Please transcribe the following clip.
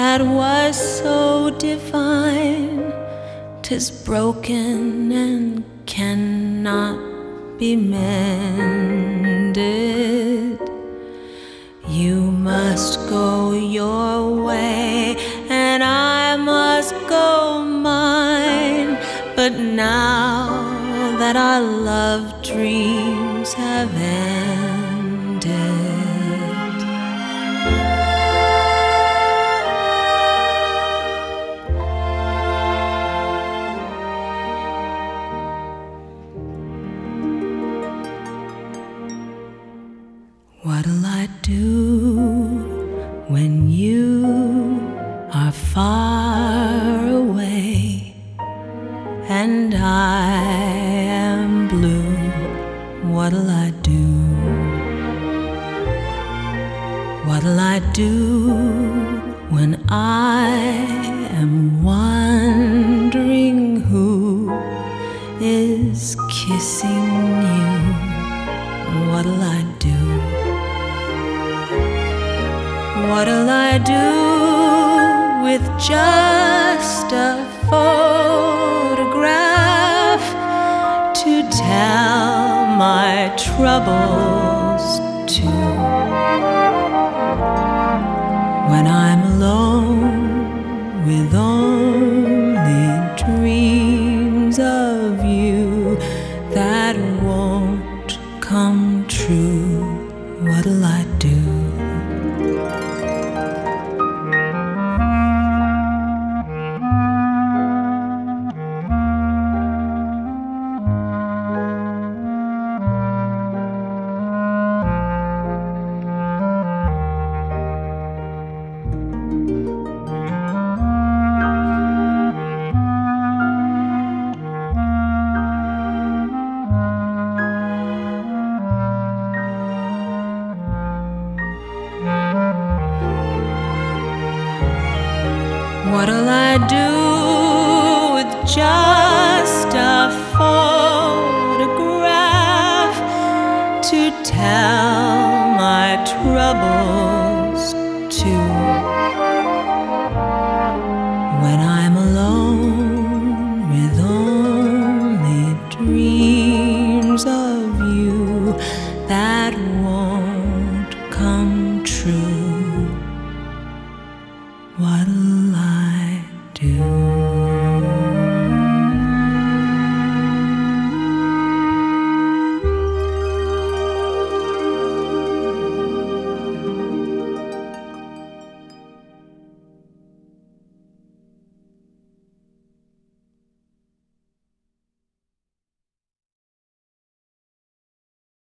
that was so divine, 'tis broken and cannot be mended. You must go your way and I must go mine. But now that our love dreams have ended, what'll I do when you are far away and I am blue? What'll I do? What'll I do when I am wondering who is kissing you? What'll I do? What'll I do with just a photograph to tell my troubles to? When I'm alone with only dreams of you that won't come true, what'll I do? What'll I do with just